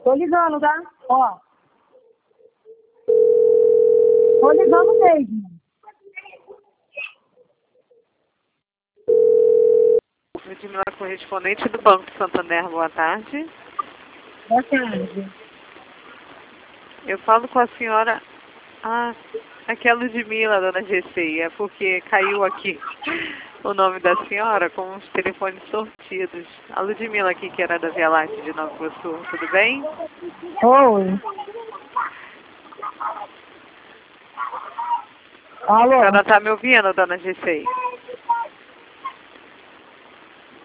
Tô ligando, tá? Ó. Tô ligando mesmo. Ludmila, correspondente do Banco Santander, boa tarde. Boa tarde. Eu falo com a senhora... Ah, aqui é a Ludmila, dona GCI, é porque caiu aqui o nome da senhora com os telefones sortidos. A Ludmila aqui, que era da Via Láctea de Nova Iguaçu, tudo bem? Oi. A Alô? senhora tá me ouvindo, dona GCI?